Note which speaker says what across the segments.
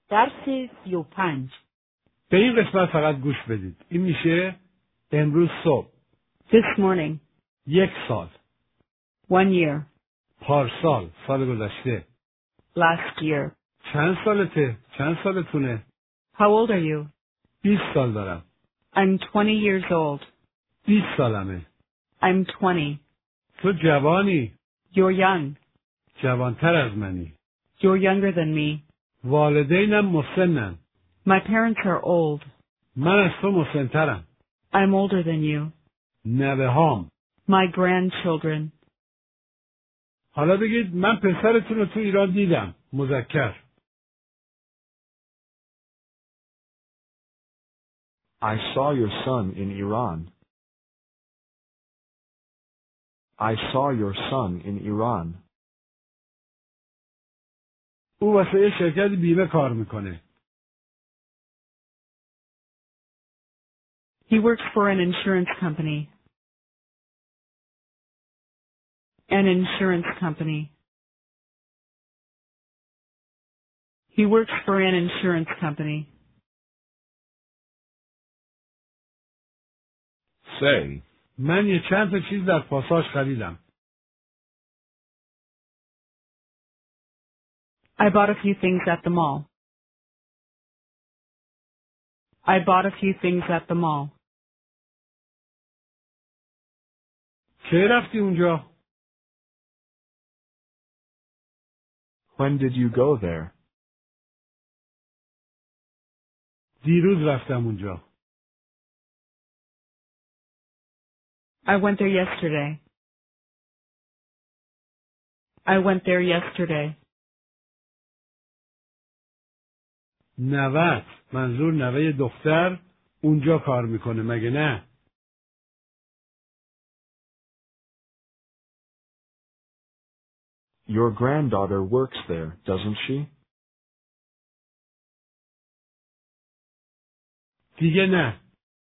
Speaker 1: درس 35.
Speaker 2: به این قسمت فقط گوش بدید. این میشه امروز صبح.
Speaker 1: This morning.
Speaker 2: 1 سال.
Speaker 1: 1 year.
Speaker 2: پارسال، سال گذشته.
Speaker 1: Last year.
Speaker 2: چند سالته؟ چند سالتونه؟
Speaker 1: How old are you?
Speaker 2: 20 سال دارم.
Speaker 1: I'm 20 years old.
Speaker 2: 20 سالمه.
Speaker 1: I'm 20.
Speaker 2: تو جوانی.
Speaker 1: You're young.
Speaker 2: جوانتر از منی.
Speaker 1: You're younger than me.
Speaker 2: والدینم مسنن.
Speaker 1: My parents are old.
Speaker 2: من از تو مسنترم.
Speaker 1: I'm older than you.
Speaker 2: نوه هام.
Speaker 1: My grandchildren.
Speaker 2: حالا بگید من پسرتون رو تو ایران دیدم. مذکر.
Speaker 3: I saw your son in Iran. I saw your son in Iran.
Speaker 2: او واسه یه شرکت بیمه کار میکنه.
Speaker 1: He works for an insurance company. An insurance company. He works for an insurance company.
Speaker 3: Say.
Speaker 2: من یه چند تا چیز در پاساژ خریدم.
Speaker 1: I bought a few things at the mall. I bought a few things at the mall.
Speaker 2: کی رفتی اونجا؟
Speaker 3: When did you go there?
Speaker 2: دیروز رفتم اونجا.
Speaker 1: I went there yesterday. I went there yesterday.
Speaker 2: نوه‌ت، منظور نوه دختر، اونجا کار میکنه مگه نه؟
Speaker 3: Your granddaughter works there, doesn't she?
Speaker 2: دیگه نه.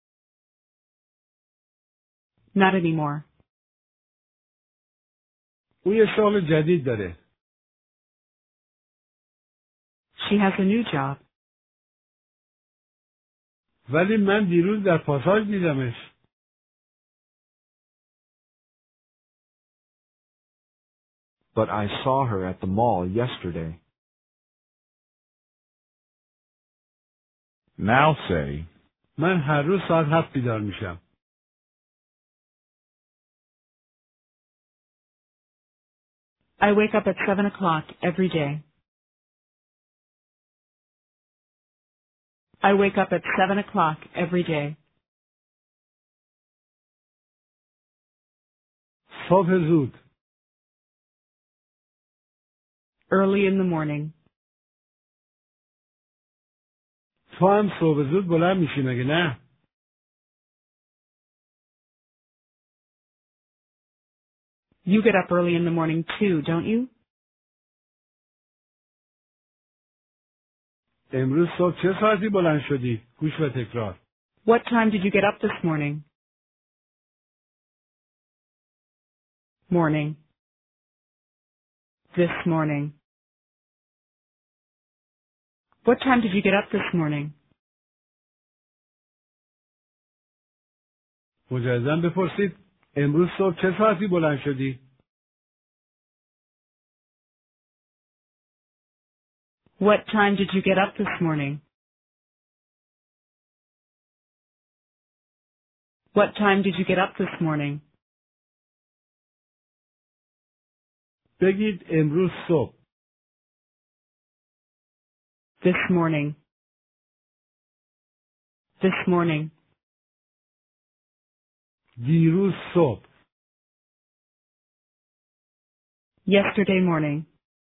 Speaker 1: Not anymore.
Speaker 2: او یه شغل جدید داره.
Speaker 1: She has a new job.
Speaker 2: ولی من دیروز در پاساژ دیدمش.
Speaker 3: But I saw her at the mall yesterday. Now say.
Speaker 2: من هر روز ساعت 7 بیدار میشم.
Speaker 1: I wake up at 7 o'clock every day. I wake up at 7 o'clock every day.
Speaker 2: صبح زود.
Speaker 1: Early in the morning.
Speaker 2: تو هم صبح زود بلند میشی مگه نه؟
Speaker 1: You get up early in the morning too, don't you?
Speaker 2: امروز صبح چه ساعتی بلند شدی؟ گوش و تکرار.
Speaker 1: What time did you get up this morning? Morning. This morning. What time did you get up this morning?
Speaker 2: مجدداً بپرسید امروز صبح چه ساعتی بلند شدی؟
Speaker 1: What time did you get up this morning? What time did you get up this morning?
Speaker 2: بگید امروز صبح.
Speaker 1: This morning. This morning.
Speaker 2: دیروز صبح.
Speaker 1: Yesterday morning.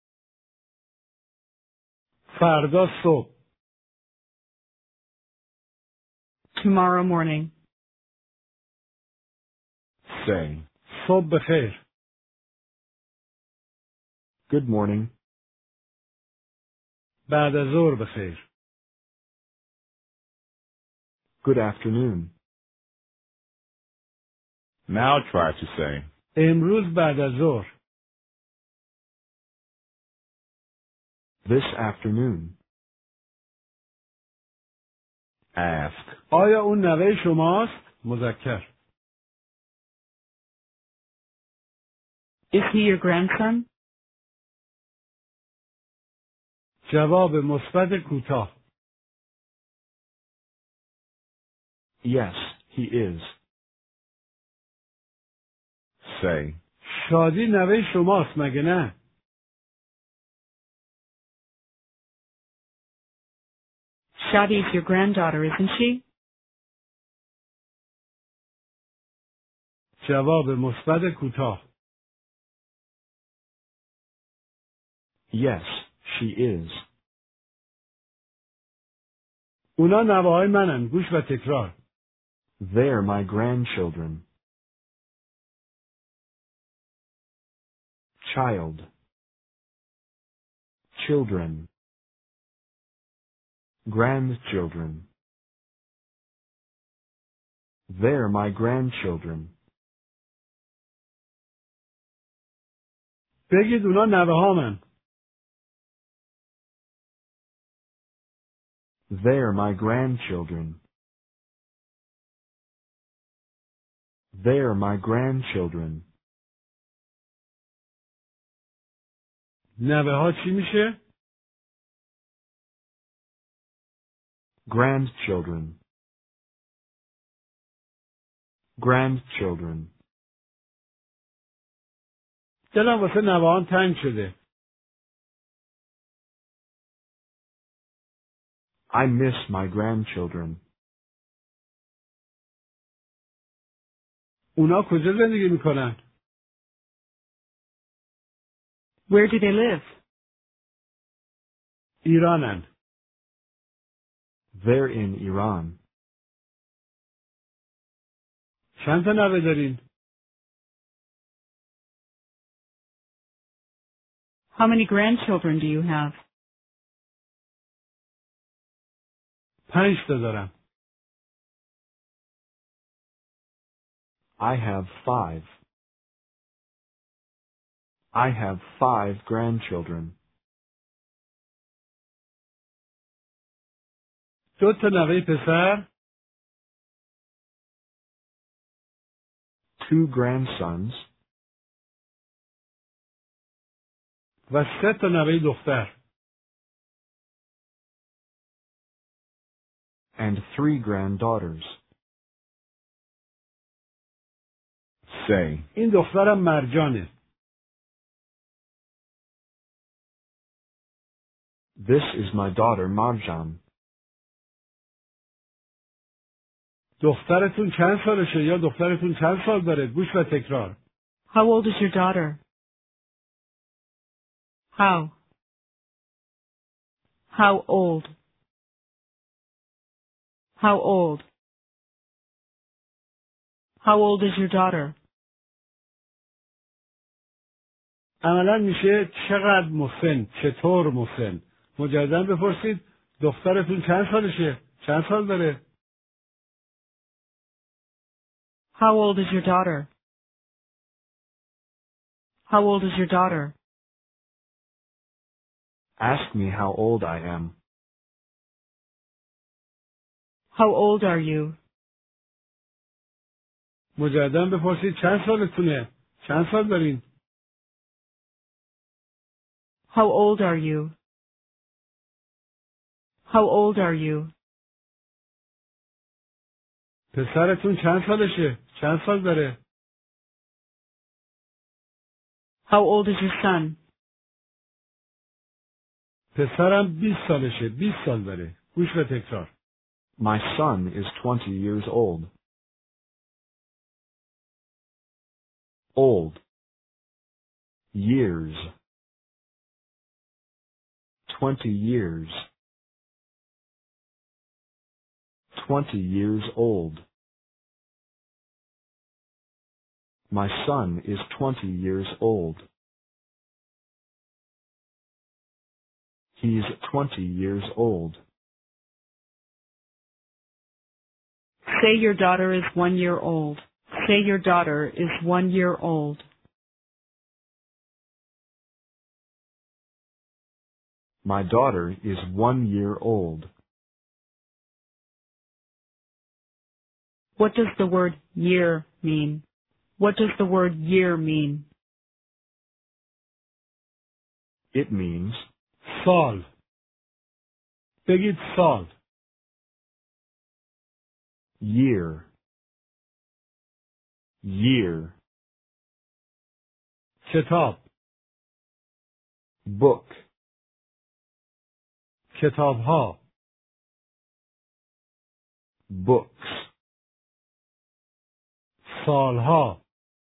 Speaker 2: فردا صبح.
Speaker 1: Tomorrow morning.
Speaker 3: Say.
Speaker 2: صبح بخیر.
Speaker 3: Good morning.
Speaker 2: بعد از ظهر بخیر.
Speaker 3: Good afternoon. Now try to say.
Speaker 2: امروز بعد از ظهر.
Speaker 3: This afternoon. Ask.
Speaker 2: آیا اون نوه شماست؟ مذکر.
Speaker 1: Is he your grandson?
Speaker 2: جواب مثبت کوتاه.
Speaker 3: Yes, he is. Say.
Speaker 2: شادی نوه شماست مگه نه؟
Speaker 1: Shadi is your granddaughter, isn't she?
Speaker 2: جواب مثبت کوتاه.
Speaker 3: Yes, she is.
Speaker 2: اونا نوه‌های منن. گوش و تکرار.
Speaker 3: They're my grandchildren. Child. Children. Grandchildren. They're my grandchildren.
Speaker 2: بگید اونا نوه‌هامن.
Speaker 3: They're my grandchildren. They're my grandchildren.
Speaker 2: نوه‌ها چی میشه؟
Speaker 3: Grandchildren. Grandchildren.
Speaker 2: دلم واسه نوه‌هام تنگ شده.
Speaker 3: I miss my grandchildren.
Speaker 2: اونا کجا زندگی میکنن؟
Speaker 1: Where do they live?
Speaker 2: ایرانن.
Speaker 3: They're in Iran.
Speaker 2: چند تا نوه دارین؟
Speaker 1: How many grandchildren do you have?
Speaker 2: 5 تا دارم.
Speaker 3: I have 5. I have 5 grandchildren.
Speaker 2: 2 تا نوه پسر.
Speaker 3: 2 grandsons.
Speaker 2: و 3 تا نوه دختر.
Speaker 3: And 3 granddaughters. Say.
Speaker 2: این دخترم مرجانه.
Speaker 3: This is my daughter Marjan.
Speaker 2: دخترتون چند سالشه یا دخترتون چند سال داره؟ گوش و تکرار.
Speaker 1: How old is your daughter? How? How old? How old? How old is your daughter?
Speaker 2: عملا میشه چقدر مسن، چطور مسن. مجددا بپرسید دخترتون چند سالشه؟ چند سال داره؟
Speaker 1: How old is your daughter? How old is your daughter?
Speaker 3: Ask me how old I am.
Speaker 1: How old are you?
Speaker 2: مجددا بپرسید چند سالتونه؟ چند سال دارین؟
Speaker 1: How old are you? How old are you?
Speaker 2: پسرتون چند سالشه؟ چند سال داره؟
Speaker 1: How old is your son?
Speaker 2: پسرم 20 سالشه، 20 سال داره. گوش و تکرار.
Speaker 3: My son is 20 years old. Old. Years. 20 years. 20 years old. My son is 20 years old. He's 20 years old.
Speaker 1: Say your daughter is 1 year old. Say your daughter is 1 year old.
Speaker 3: My daughter is 1 year old.
Speaker 1: What does the word year mean? What does the word year mean?
Speaker 3: It means
Speaker 2: سال. بگید سال.
Speaker 3: year. Year.
Speaker 2: کتاب.
Speaker 3: Book.
Speaker 2: کتابها.
Speaker 3: Books.
Speaker 2: سالها.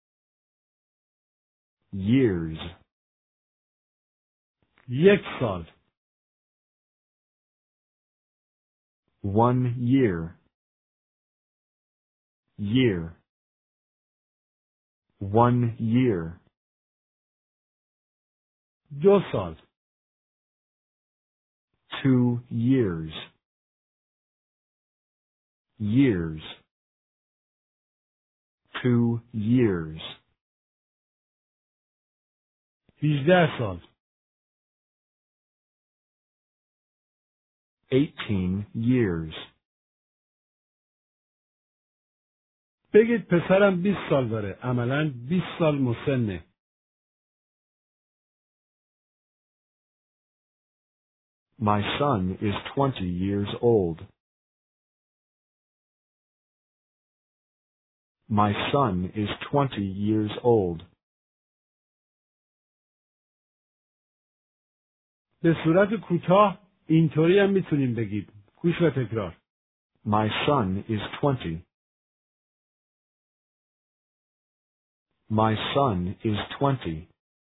Speaker 3: Years.
Speaker 2: یک سال.
Speaker 3: 1 year. Year. 1 year.
Speaker 2: 2 سال.
Speaker 3: 2 years. Years. 2 years.
Speaker 2: 18 سال.
Speaker 3: 18 years.
Speaker 2: بگید پسرم 20 سال داره. عملاً 20 سال مسنه.
Speaker 3: My son is 20 years old. My son is 20 years old.
Speaker 2: به صورت کوتاه اینطوری هم میتونیم بگید. گوش و تکرار.
Speaker 3: My son is 20. My son is 20.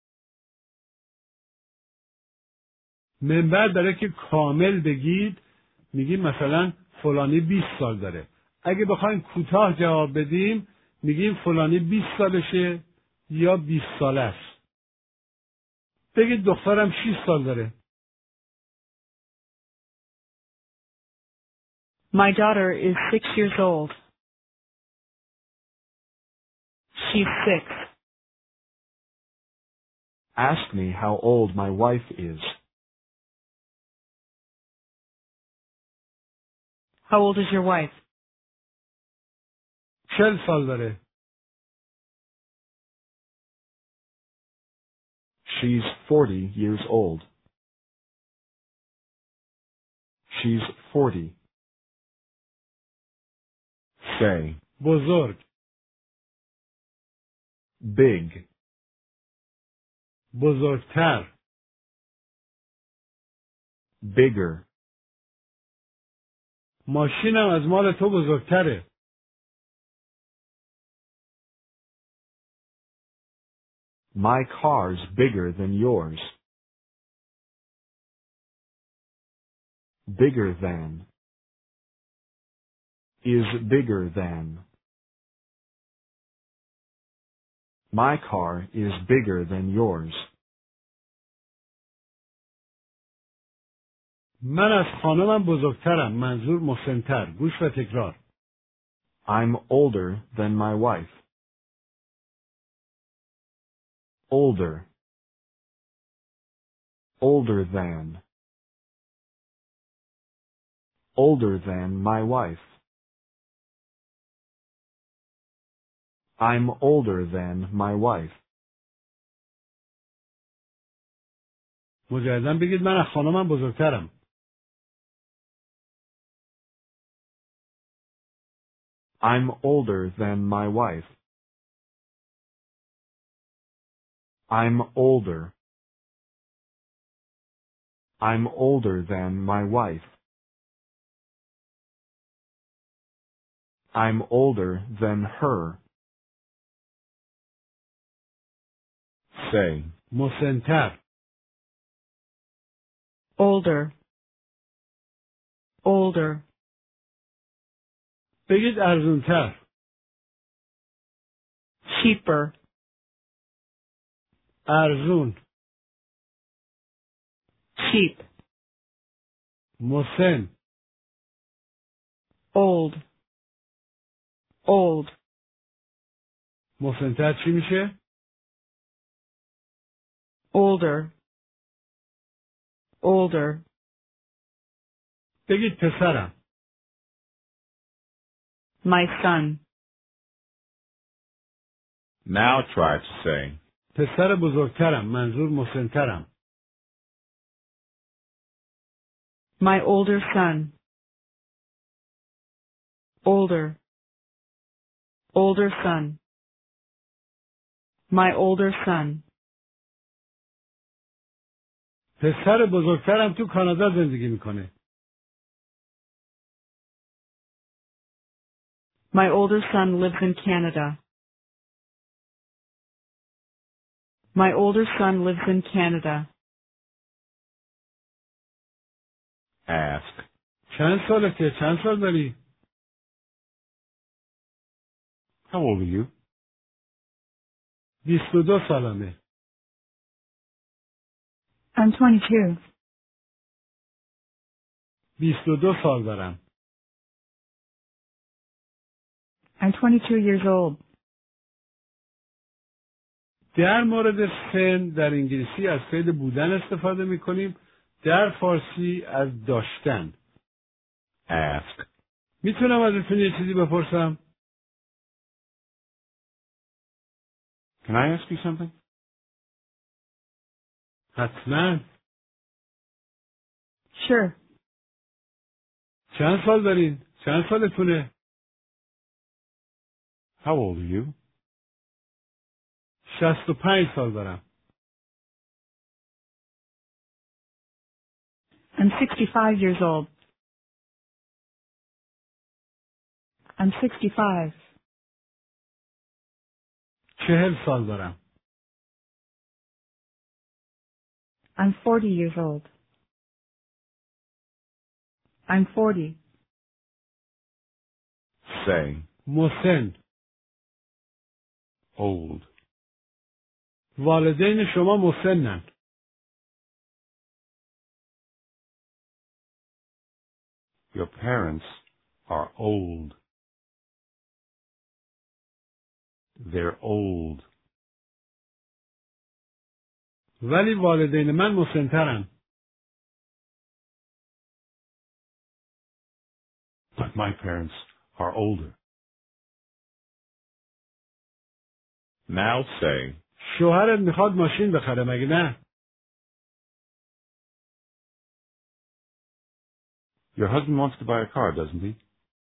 Speaker 2: منبع داره که کامل بگید میگیم مثلا فلانی 20 سال داره. اگه بخوایم کوتاه جواب بدیم میگیم فلانی 20 سالشه یا 20 ساله است. بگید دخترم 6 سال داره.
Speaker 1: My daughter is 6 years old. She's 6.
Speaker 3: Ask me how old my wife is.
Speaker 1: How old is your wife?
Speaker 2: 40 سال داره.
Speaker 3: She's 40 years old. She's 40. Say.
Speaker 2: بزرگ.
Speaker 3: Big.
Speaker 2: بزرگتر.
Speaker 3: Bigger.
Speaker 2: ماشینم از مال تو بزرگتره.
Speaker 3: My car's bigger than yours. Bigger than. Is bigger than. My car is bigger than yours.
Speaker 2: من از خانمم بزرگترم. منظور مسن‌تر. گوش و تکرار.
Speaker 3: I'm older than my wife. Older. Older than. Older than my wife. I'm older than my wife.
Speaker 2: مجدداً بگید من از خانمم بزرگترم.
Speaker 3: I'm older than my wife. I'm older. I'm older than my wife. I'm older than her. Say.
Speaker 2: مسن‌تر.
Speaker 1: Older. Older.
Speaker 2: بگید ارزونتر.
Speaker 1: Cheaper.
Speaker 2: ارزون.
Speaker 1: Cheap.
Speaker 2: مسن.
Speaker 1: Old. Old.
Speaker 2: مسن‌تر چی میشه؟
Speaker 1: Older. Older.
Speaker 2: بگید پسرم.
Speaker 1: My son.
Speaker 4: Now try to say,
Speaker 2: پسر بزرگترم، منظور مسنترم.
Speaker 1: My older son. Older. Older son. My older son.
Speaker 2: پسر بزرگترم تو کانادا زندگی میکنه.
Speaker 1: My older son lives in Canada. My older son lives in Canada.
Speaker 4: ask,
Speaker 2: چند سالته؟ چند سال داری؟
Speaker 4: how old are you?
Speaker 2: 22 سالمه.
Speaker 1: I'm 22.
Speaker 2: 22 سال دارم.
Speaker 1: I'm 22 years old.
Speaker 2: در مورد سن در انگلیسی از فعل بودن استفاده میکنیم، در فارسی از داشتن.
Speaker 4: Ask,
Speaker 2: میتونم ازتون یه چیزی بپرسم؟
Speaker 4: can I ask you something?
Speaker 2: حتما.
Speaker 1: Sure.
Speaker 2: چند سال دارین؟ چند سالتونه؟
Speaker 4: How old are you?
Speaker 2: 65 سال دارم.
Speaker 1: I'm 65 years old. I'm 65.
Speaker 2: 40 سال دارم.
Speaker 1: I'm 40 years old. I'm 40.
Speaker 4: Say,
Speaker 2: مسن.
Speaker 4: old.
Speaker 2: والدین شما مسنن.
Speaker 4: Your parents are old. They're old.
Speaker 2: ولی والدین من مسنترن.
Speaker 4: But my parents are older. Now say,
Speaker 2: شوهرت میخواد ماشین بخره مگه نه؟
Speaker 4: your husband wants to buy a car, doesn't he?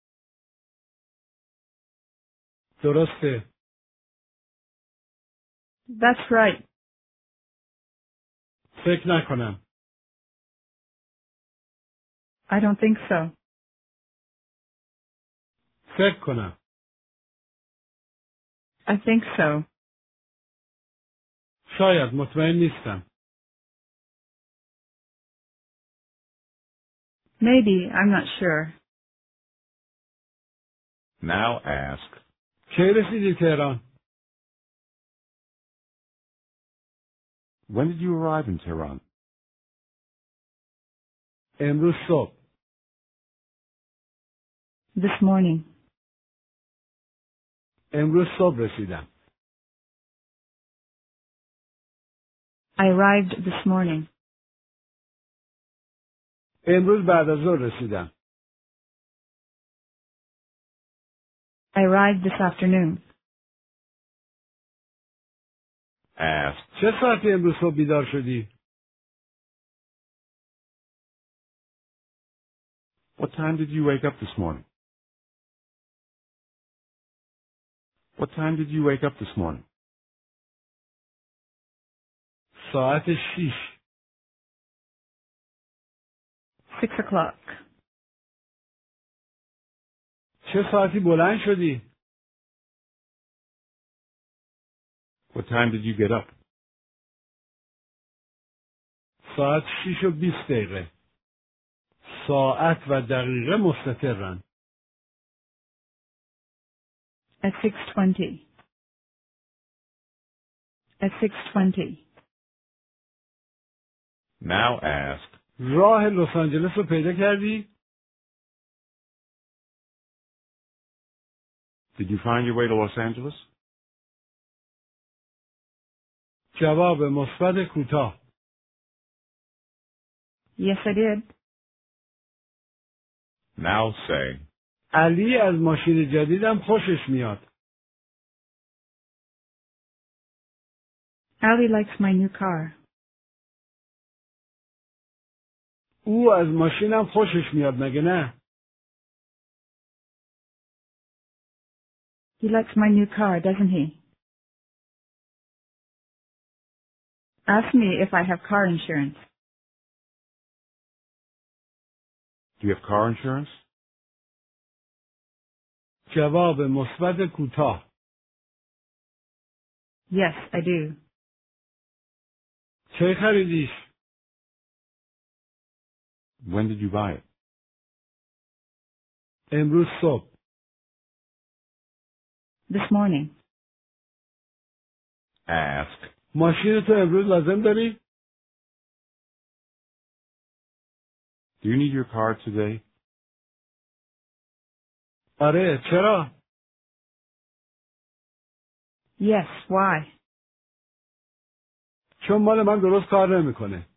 Speaker 2: درسته.
Speaker 1: That's right.
Speaker 2: فکر نکنم.
Speaker 1: I don't think so.
Speaker 2: فکر کنم.
Speaker 1: I think so.
Speaker 2: شاید، مطمئن نیستم.
Speaker 1: Maybe, I'm not sure.
Speaker 4: Now ask,
Speaker 2: کی رسیدی تهران؟
Speaker 4: when did you arrive in Tehran?
Speaker 2: امروز صبح.
Speaker 1: This morning.
Speaker 2: امروز صبح رسیدم.
Speaker 1: I arrived this morning.
Speaker 2: امروز بعد از ظهر رسیدم.
Speaker 1: I arrived this afternoon.
Speaker 4: Ask,
Speaker 2: چه ساعتی امروز صبح بیدار شدی؟
Speaker 4: what time did you wake up this morning? What time did you wake up this morning?
Speaker 2: ساعت 6.
Speaker 1: 6 o'clock.
Speaker 2: چه ساعتی بلند شدی؟
Speaker 4: What time did you get up?
Speaker 2: ساعت 6 و 20 دقیقه. ساعت و دقیقه مستترن.
Speaker 1: At 6:20. At 6:20.
Speaker 4: Now ask,
Speaker 2: راه لس آنجلس رو پیدا کردی؟
Speaker 4: did you find your way to Los Angeles?
Speaker 2: جواب مثبت کوتاه.
Speaker 1: Yes, I did.
Speaker 4: Now say,
Speaker 2: علی از ماشین جدیدم خوشش میاد.
Speaker 1: Ali likes my new car.
Speaker 2: او از ماشینم خوشش میاد مگه نه؟
Speaker 1: He likes my new car, doesn't he? Ask me if I have car insurance.
Speaker 4: Do you have car insurance?
Speaker 2: جواب مثبت کوتاه.
Speaker 1: Yes, I do.
Speaker 2: چه خریدیش؟
Speaker 4: When did you buy it?
Speaker 2: امروز صبح.
Speaker 1: This morning.
Speaker 4: Ask.
Speaker 2: ماشین تو امروز لازم داری؟
Speaker 4: Do you need your car today?
Speaker 2: آره، چرا؟
Speaker 1: Yes, why?
Speaker 2: چون مال من درست کار نمیکنه.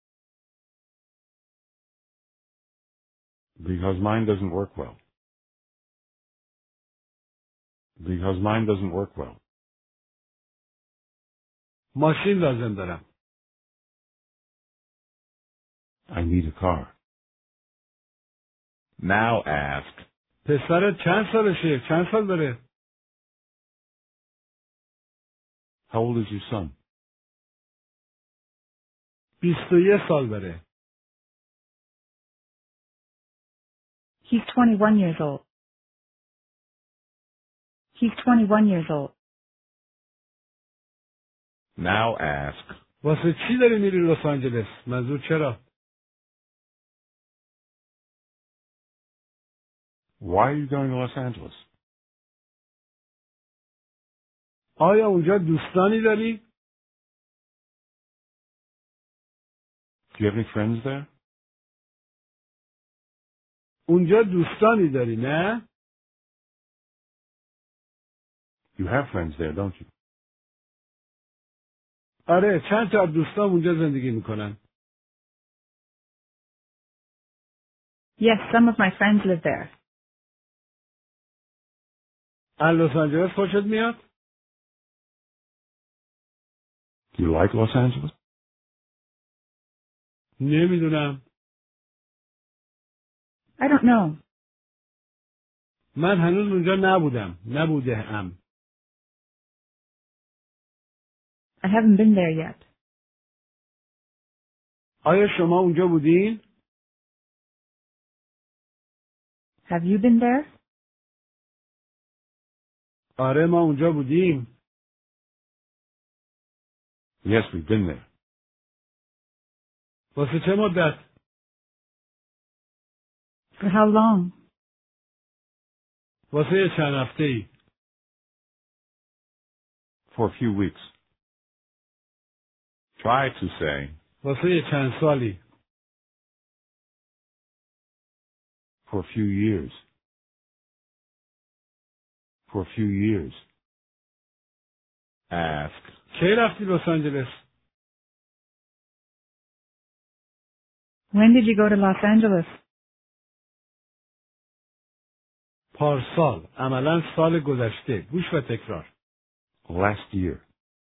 Speaker 4: Because mine doesn't work well. Because mine doesn't work well.
Speaker 2: ماشین لازم دارم.
Speaker 4: I need a car. Now ask.
Speaker 2: پسرت چند سالشه؟ چند سال داره؟
Speaker 4: How old is your son?
Speaker 2: 21 سال داره.
Speaker 1: He's 21 years old. He's 21 years old.
Speaker 4: Now ask.
Speaker 2: واسه چی داری میری لس آنجلس؟ منظور چرا؟
Speaker 4: Why are you going to Los Angeles?
Speaker 2: آیا اونجا دوستانی داری؟
Speaker 4: Do you have any friends there?
Speaker 2: اونجا دوستانی داری نه؟
Speaker 4: You have friends there, don't you?
Speaker 2: آره، چند تا از دوستام اونجا زندگی میکنن.
Speaker 1: Yes, some of my friends live there.
Speaker 2: از لس آنجلس خوشت میاد؟
Speaker 4: Do you like Los Angeles?
Speaker 2: نمیدونم.
Speaker 1: I don't know.
Speaker 2: من هنوز اونجا نبوده.
Speaker 1: I haven't been there yet.
Speaker 2: آیا شما اونجا بودین؟
Speaker 1: Have you been there?
Speaker 2: آره، ما اونجا بودیم.
Speaker 4: Yes, we've been there.
Speaker 2: واسه چه مدت؟
Speaker 1: For how long?
Speaker 2: واسه چند هفته‌ای.
Speaker 4: For a few weeks. Try to say.
Speaker 2: واسه چند سالی.
Speaker 4: For a few years. For a few years. Ask.
Speaker 2: کی رفتی لس آنجلس؟
Speaker 1: When did you go to Los Angeles?
Speaker 2: پارسال، عملاً سال گذشته. گوش و تکرار.
Speaker 4: Last year.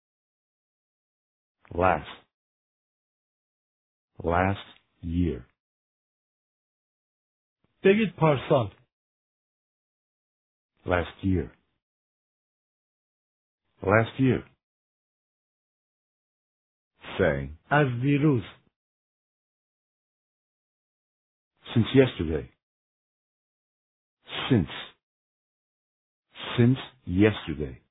Speaker 4: Last. Last year.
Speaker 2: بگید پارسال.
Speaker 4: Last year. Last year. Say.
Speaker 2: از دیروز.
Speaker 4: Since yesterday. Since. Since yesterday.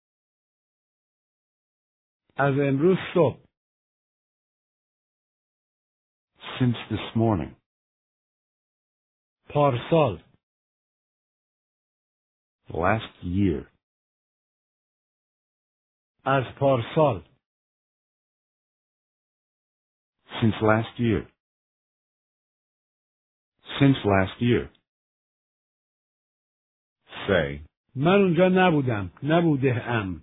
Speaker 2: از امروز صبح.
Speaker 4: Since this morning.
Speaker 2: پارسال.
Speaker 4: Last year.
Speaker 2: از پارسال.
Speaker 4: Since last year. Since last year. Say.
Speaker 2: من اونجا نبوده.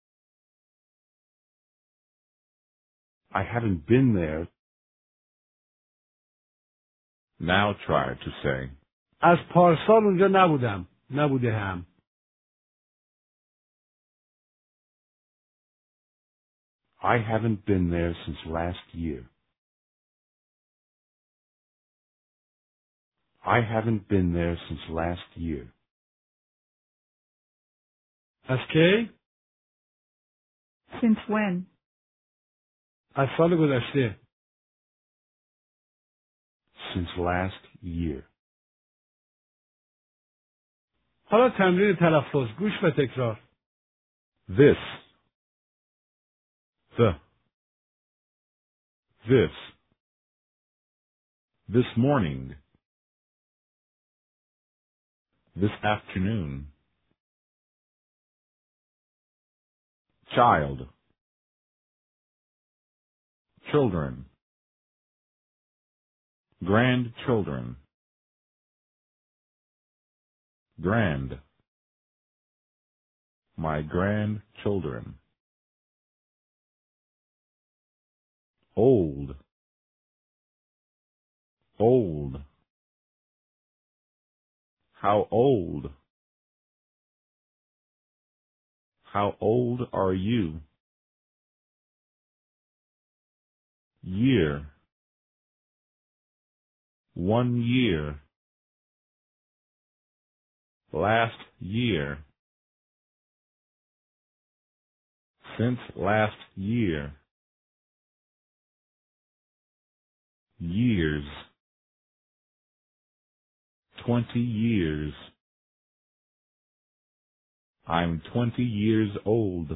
Speaker 4: I haven't been there. Now try to say.
Speaker 2: از پارسال اونجا نبوده هم.
Speaker 4: I haven't been there since last year. I haven't been there since last year.
Speaker 2: از کی؟
Speaker 1: Since when?
Speaker 2: از سال گذشته.
Speaker 4: Since last year.
Speaker 2: حالا تمرین تلفظ. گوش و تکرار.
Speaker 4: This. This. This morning. This afternoon. Child. Children. Grandchildren. Grand. My grandchildren. Old. Old. How old? How old are you? Year. 1 year. Last year. Since last year. Years. 20 years. I'm 20 years old.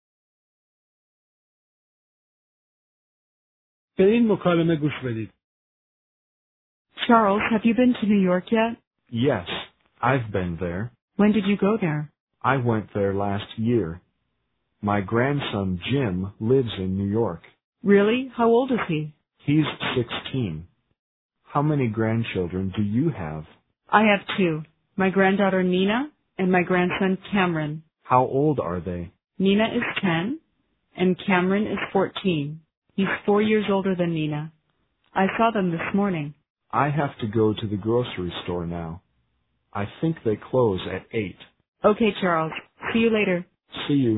Speaker 2: به این مکالمه گوش بدید.
Speaker 1: Charles, have you been to New York yet?
Speaker 3: Yes, I've been there.
Speaker 1: When did you go there?
Speaker 3: I went there last year. My grandson Jim lives in New York.
Speaker 1: Really? How old is he?
Speaker 3: He's 16. How many grandchildren do you have?
Speaker 1: I have 2. My granddaughter Nina and my grandson Cameron.
Speaker 3: How old are they?
Speaker 1: Nina is 10 and Cameron is 14. He's 4 years older than Nina. I saw them this morning.
Speaker 3: I have to go to the grocery store now. I think they close at 8.
Speaker 1: Okay, Charles. See you later.
Speaker 3: See you.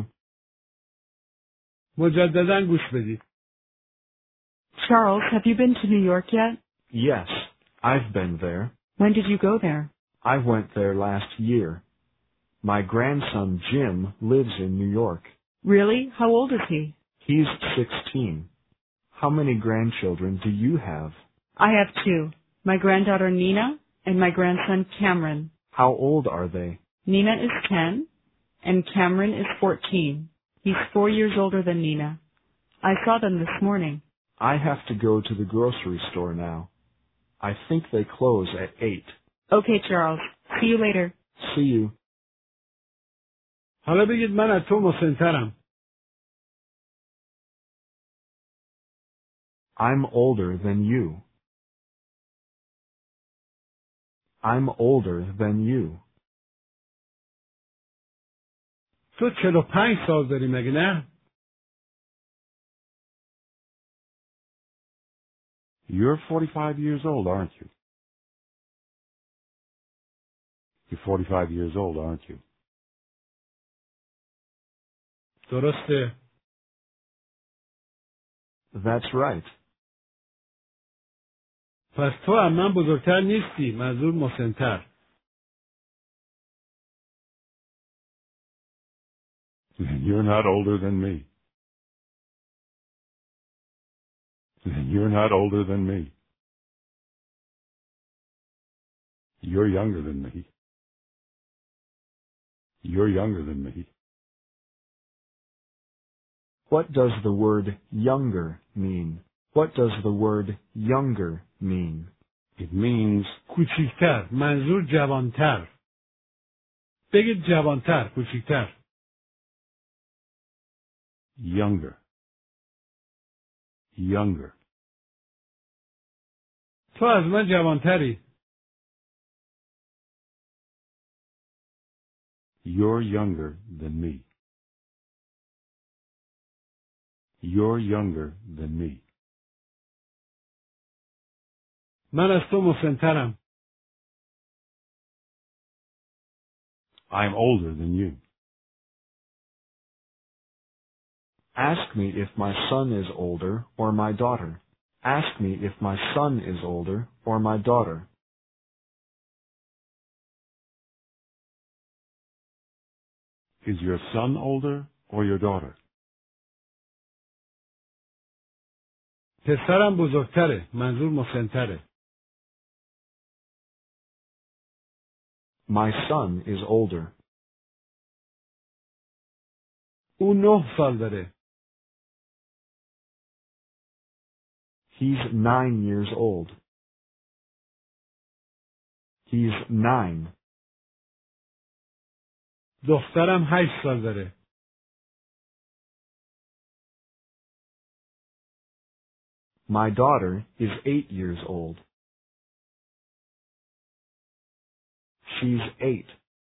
Speaker 2: مجدداً گوش بدید.
Speaker 1: Charles, have you been to New York yet?
Speaker 3: Yes, I've been there.
Speaker 1: When did you go there?
Speaker 3: I went there last year. My grandson Jim lives in New York.
Speaker 1: Really? How old is he?
Speaker 3: He's 16. How many grandchildren do you have?
Speaker 1: I have 2. My granddaughter Nina and my grandson Cameron.
Speaker 3: How old are they?
Speaker 1: Nina is 10 and Cameron is 14. He's 4 years older than Nina. I saw them this morning.
Speaker 3: I have to go to the grocery store now. I think they close at 8.
Speaker 1: Okay, Charles. See you later.
Speaker 3: See you.
Speaker 2: حالا بگید من از تو مسن‌ترم.
Speaker 3: I'm older than you. I'm older than you.
Speaker 2: تو 45 سال داری مگه نه؟
Speaker 4: You're 45 years old, aren't you? You're 45 years old, aren't you?
Speaker 2: درسته.
Speaker 3: That's right.
Speaker 2: پس تو هم من بزرگتر نیستی. منظور مسن‌تر.
Speaker 4: You're not older than me. You're not older than me. You're younger than me. You're younger than me.
Speaker 3: What does the word younger mean? What does the word younger mean?
Speaker 4: It means
Speaker 2: کوچیکتر. منظور جوانتر. بگید جوانتر. کوچیکتر.
Speaker 4: younger. Younger.
Speaker 2: تو از من جوانتری.
Speaker 4: You're younger than me. You're younger than me.
Speaker 2: من از تو مسن‌ترم.
Speaker 4: I'm older than you.
Speaker 3: Ask me if my son is older or my daughter. Ask me if my son is older or my daughter.
Speaker 4: Is your son older or your daughter?
Speaker 2: پسرم بزرگتره. منظور مسنتره.
Speaker 3: My son is older.
Speaker 2: او 9 سال داره.
Speaker 3: He's 9 years old. He's 9.
Speaker 2: دخترم 8 سال داره.
Speaker 3: My daughter is 8 years old. She's 8.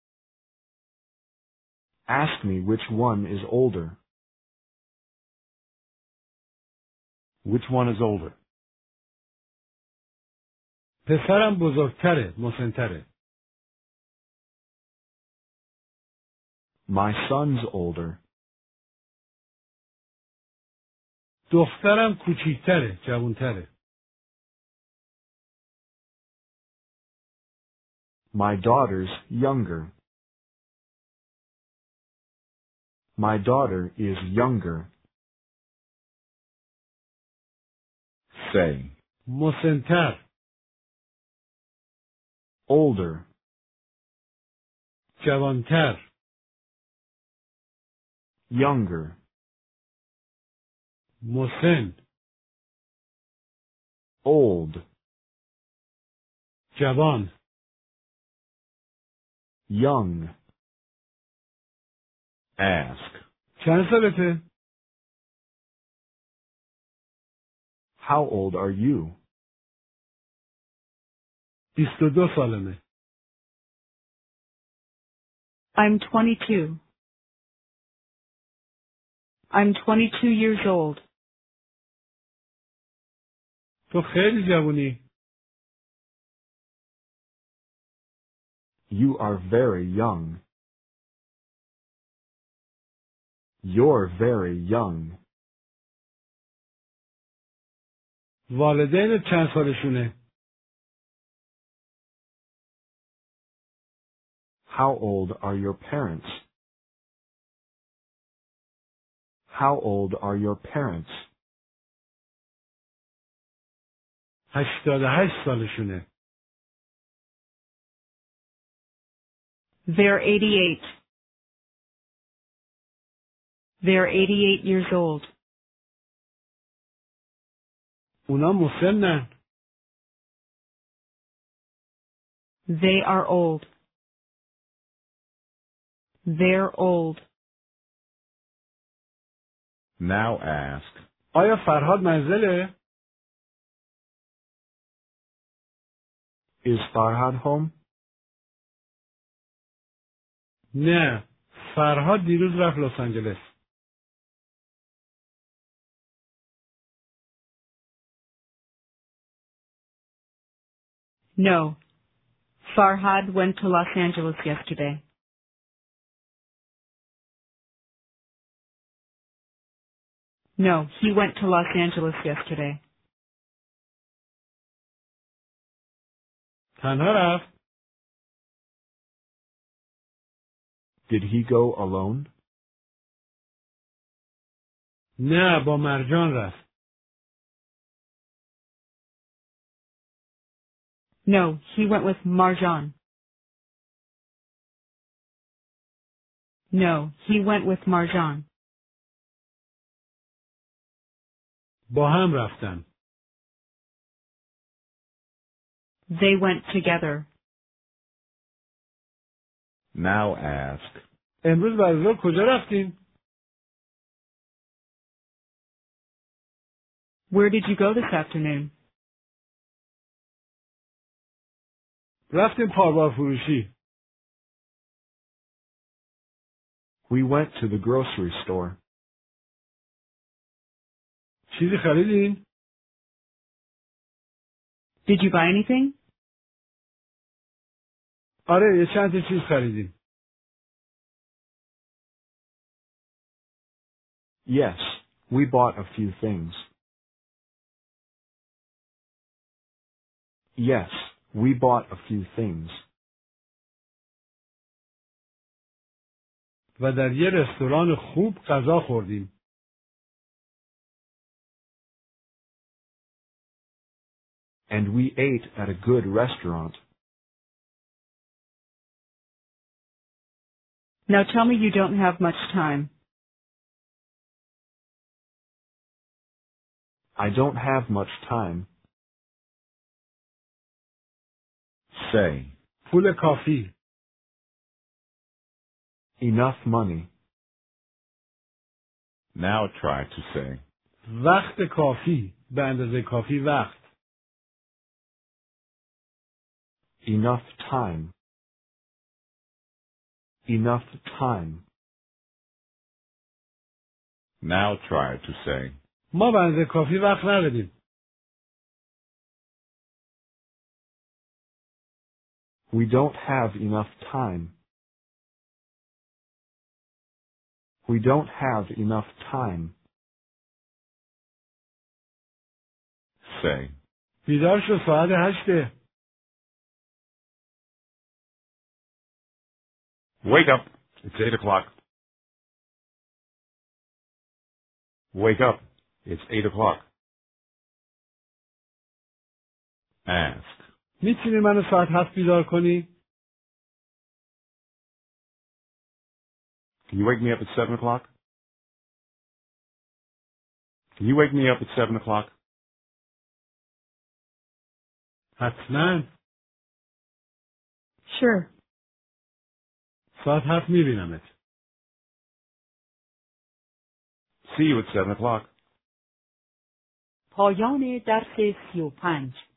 Speaker 3: Ask me which one is older.
Speaker 4: Which one is older?
Speaker 2: پسرم بزرگتره. مسنتره.
Speaker 3: My son's older.
Speaker 2: دخترم کوچیکتره. جوانتره.
Speaker 3: My daughter's younger. My daughter is younger.
Speaker 4: Say.
Speaker 2: مسنتر.
Speaker 3: Older.
Speaker 2: جوانتر.
Speaker 3: Younger.
Speaker 2: مسن.
Speaker 3: Old.
Speaker 2: جوان.
Speaker 3: Young.
Speaker 4: Ask.
Speaker 2: چند سالته؟
Speaker 3: How old are you?
Speaker 2: 22 سالمه.
Speaker 1: I'm 22. I'm 22 years old.
Speaker 2: تو خیلی جوونی.
Speaker 3: You are very young. You're very young.
Speaker 2: والدین چند سالشونه؟
Speaker 3: How old are your parents? How old are your parents?
Speaker 2: 88 سالشونه.
Speaker 1: They're 88. They're 88 years old.
Speaker 2: اونا مسنن.
Speaker 1: They are old. They're old.
Speaker 4: Now ask.
Speaker 2: آیا فرهاد منزله؟
Speaker 3: Is Farhad home?
Speaker 2: نه. فرهاد دیروز رفت لس آنجلس.
Speaker 1: No. Farhad went to Los Angeles yesterday. No, he went to Los Angeles yesterday.
Speaker 2: تنها رفت؟
Speaker 3: Did he go alone?
Speaker 2: نه، با مرجان رفت.
Speaker 1: No, he went with Marjan. No, he went with Marjan.
Speaker 2: با هم رفتن.
Speaker 1: They went together.
Speaker 4: Now ask.
Speaker 2: امروز بعد از ظهر کجا رفتین؟
Speaker 1: Where did you go this afternoon?
Speaker 2: رفتیم پاربار فروشی.
Speaker 3: We went to the grocery store.
Speaker 2: چیزی خریدین؟
Speaker 1: Did you buy anything?
Speaker 2: آره، یه چند تا چیز خریدیم.
Speaker 3: Yes, we bought a few things. Yes, we bought a few things.
Speaker 2: و در یه رستوران خوب غذا خوردیم.
Speaker 3: And we ate at a good restaurant.
Speaker 1: Now tell me you don't have much time.
Speaker 3: I don't have much time.
Speaker 4: Say.
Speaker 2: پول کافی.
Speaker 3: Enough money.
Speaker 4: Now try to say.
Speaker 2: وقت کافی. به اندازه کافی وقت.
Speaker 3: Enough time. Enough time.
Speaker 4: Now try to say.
Speaker 2: ما به اندازه کافی وقت نداریم.
Speaker 3: We don't have enough time. We don't have enough time.
Speaker 4: Say.
Speaker 2: بیدار شو ساعت 8.
Speaker 4: Wake up. It's 8 o'clock. Wake up. It's 8 o'clock. Ask.
Speaker 2: میتونی منو ساعت 7 بیدار کنی؟
Speaker 4: Can you wake me up at 7 o'clock? Can you wake me up at 7 o'clock?
Speaker 2: حتما.
Speaker 1: Sure.
Speaker 2: ساعت 7 میبینمت.
Speaker 4: See you at 7 o'clock.
Speaker 1: پایان درس 35